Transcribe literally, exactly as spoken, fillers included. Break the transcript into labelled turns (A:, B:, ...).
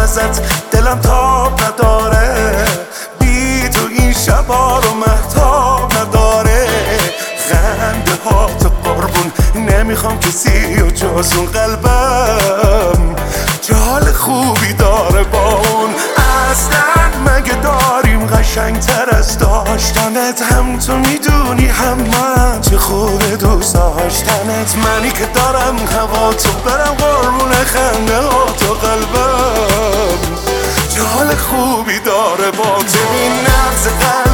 A: ازت دلم تاب نداره، بی تو این شبا رو مهتاب نداره. خنده ها تو قربون نمیخوام کسی و جز اون قلبم جال خوبی داره با اون. اصلا مگه داریم قشنگ تر از داشتنت؟ هم تو میدونی هم من چه خوبه دوست داشتنت. منی که دارم هوا تو برم قربون خنده ها تو قلبم جال خوبی داره با تو. این نبض قلب